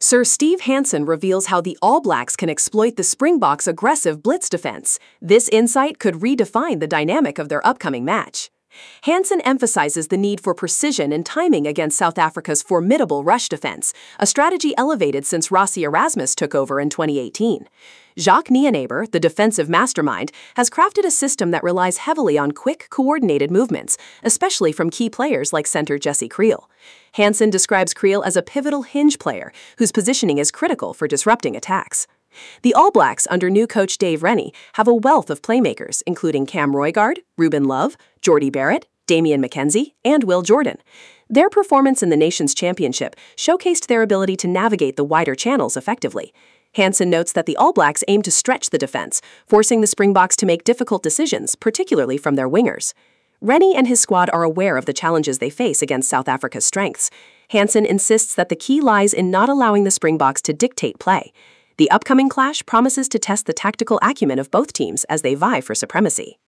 Sir Steve Hansen reveals how the All Blacks can exploit the Springboks' aggressive blitz defense. This insight could redefine the dynamic of their upcoming match. Hansen emphasizes the need for precision and timing against South Africa's formidable rush defense, a strategy elevated since Rossi Erasmus took over in 2018. Jacques Nienaber, the defensive mastermind, has crafted a system that relies heavily on quick, coordinated movements, especially from key players like center Jesse Kriel. Hansen describes Kriel as a pivotal hinge player whose positioning is critical for disrupting attacks. The All Blacks, under new coach Dave Rennie, have a wealth of playmakers, including Cam Roigard, Ruben Love, Jordy Barrett, Damian McKenzie, and Will Jordan. Their performance in the Nations Championship showcased their ability to navigate the wider channels effectively. Hansen notes that the All Blacks aim to stretch the defense, forcing the Springboks to make difficult decisions, particularly from their wingers. Rennie and his squad are aware of the challenges they face against South Africa's strengths. Hansen insists that the key lies in not allowing the Springboks to dictate play. The upcoming clash promises to test the tactical acumen of both teams as they vie for supremacy.